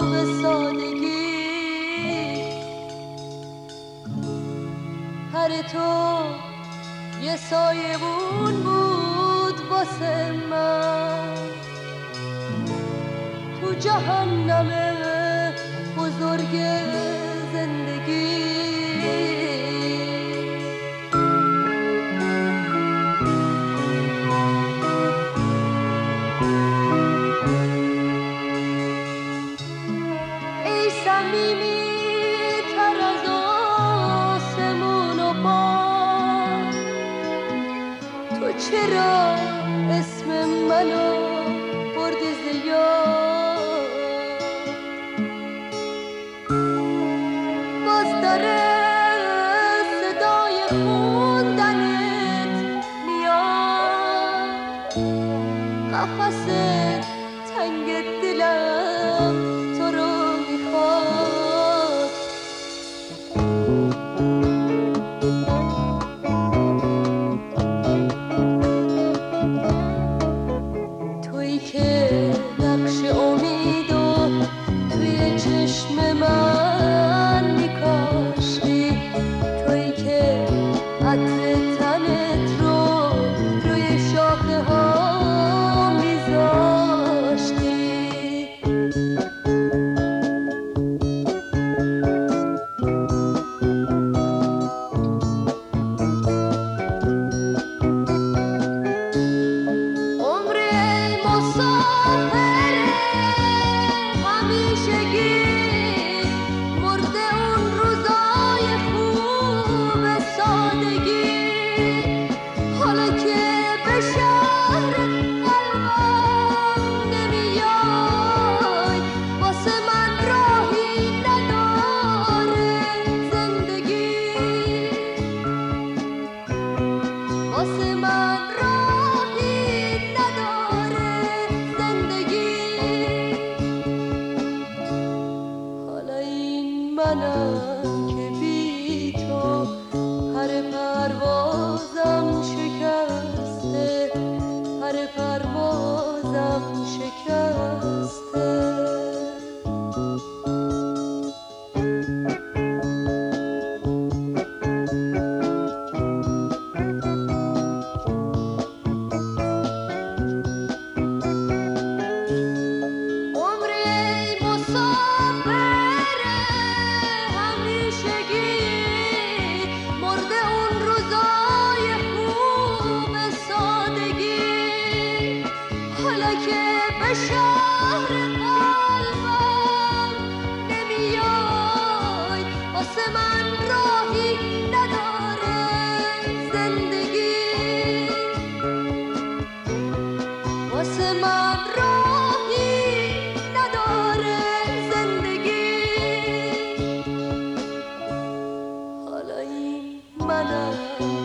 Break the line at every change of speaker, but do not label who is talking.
به سادگی. پر تو یه سایبون بود واسه من تو جهنم بزرگ زندگی. ای صمیمی تر از آسمون و باد، تو چرا اسم منو بردی ز یاد؟ باز داره صدای خوندنت میاد، قفس تنگ دلم تو رو میخواد. تویی که نقش امیدو توی چشم من میکاشتی، تویی که عطر تنت رو روی شاخه ها میذاشتی. عمر مسافر همیشگی مرده اون روزای خوب سادگی. حالا که به شهر قلبم نمیای، واسه من راهی نداره زندگی. واسه من راهی نداره زندگی. حالا این منم که بی تو پر پروازم شکسته، پر پروازم شکسته. عمر مسافر همیشگی مرده اون روزای خوب سادگی. حالا که به شهر قلبم نمیای، واسه من راهی نداره زندگی. واسه من راهی نداره زندگی. حالا این منم